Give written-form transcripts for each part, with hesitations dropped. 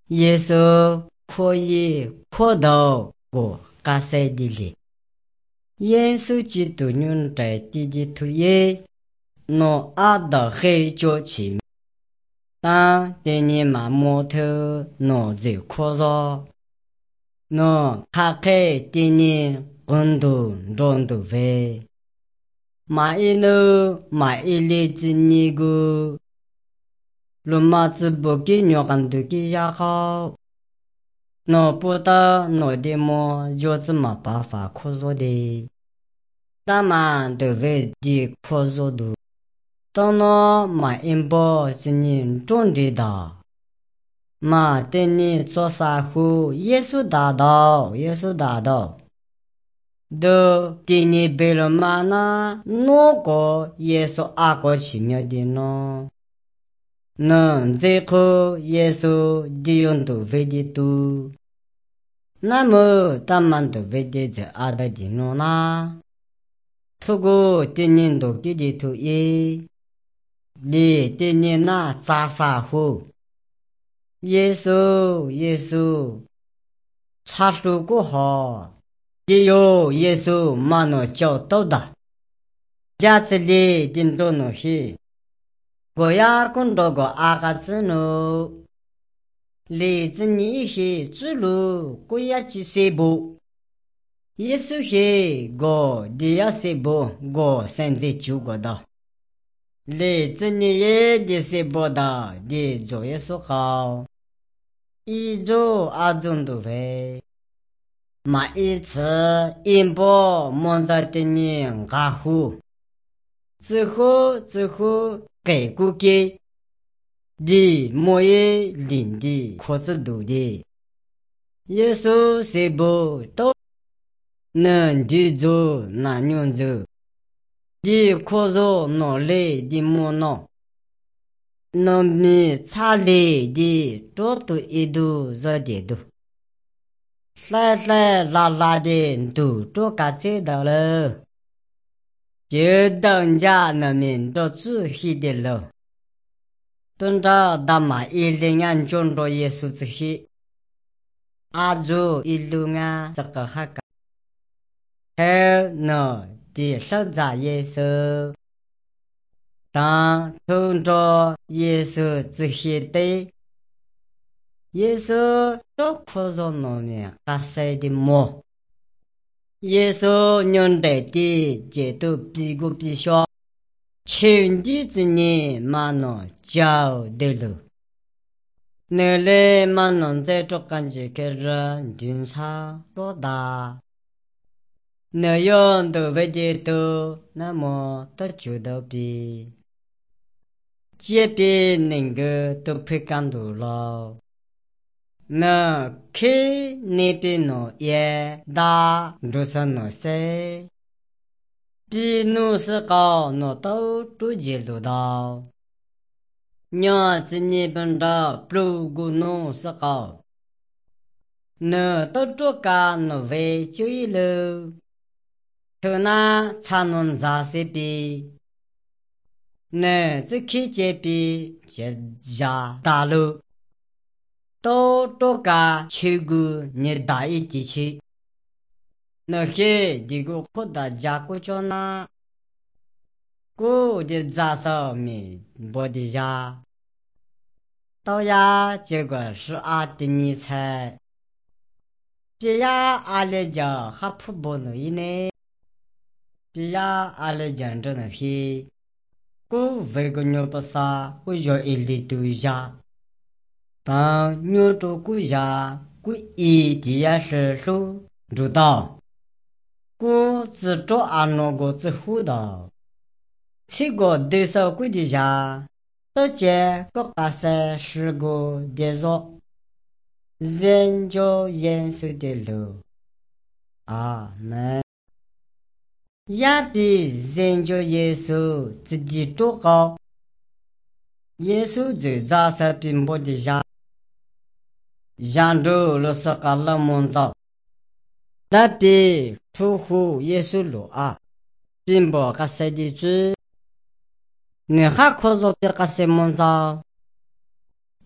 耶稣可以看到我感谢的里，耶稣基督人在地的土业，我阿的黑脚起，但对你妈木头我就可着，我开开对你温度热度飞，买一路买一粒子尼个，罗马子不给鸟干都给压好。我不知道我的么有怎么办法可做的，咱们都为的可做的，当我买一包是你种的的，嘛对你做啥后，耶稣大道，耶稣大道，都对你背了嘛呢？哪个耶稣阿个奇妙的呢？能最后耶稣的用都为的多。那么，咱们都为的这阿的地方啦，透过对人都给的土业，你对人那扎啥后，耶稣耶稣，查出过好，只有耶稣马诺教导的，假次里定着那些，我呀跟着个阿个子呢。例子你是走路，过呀去谁步？耶稣是我的呀谁步？我现在就过的。例子你也的谁步的？的做耶稣好，一周二周都会。每一次一波蒙在的你阿呼，之后给过给。的莫也领的可知道的，耶稣是不都能去做那样做，的可做努力的莫弄，农民差力的多多一度热的多，来来拉拉的都做感觉到了，就等家农民都注意的了。等着大马一零安中着耶稣之后，阿祖一路啊这个哈个，还那的手在耶稣，当从着耶稣之后的耶稣都可着那面感谢的么？耶稣用的节奏比个比较。前几之年嘛喏教的了，那嘞嘛喏在这感觉个人军差多大，那样都为的多，那么都觉得比这边那个都不感到了，那去那边喏也大，就是那些。比努是高，那都注意得到。娘子你本着不顾努是高，那都做干那为就一路，头那才能扎些比，那是去这比这家大路，都做干去过你大一地区。那些这个扩大家国家呢，我的家上面我的家，到呀这个是阿的你猜，别呀阿来讲还不不能一呢，别呀阿来讲真的是，我为个牛不杀，我要一粒对呀，当牛做国家，我一定要是说知道。我只做安那个之后的，这个对手规的下，大家各个三十个的说，人就严肃的路，阿门。也比人就耶稣自己做好，耶稣就扎实并不的下，扬州罗斯卡拉蒙造。那边出乎耶稣路啊，并不个谁的主，你还可说别个什么着？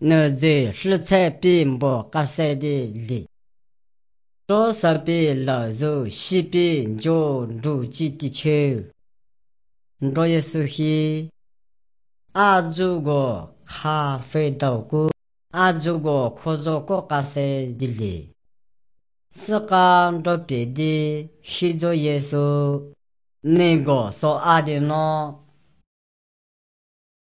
那这食材并不嘎塞的里，多少比老肉西比就如鸡的球，多耶稣希阿祖个咖啡豆腐，阿祖个可做个嘎塞的里，是讲多别的西做耶稣那个所阿的呢。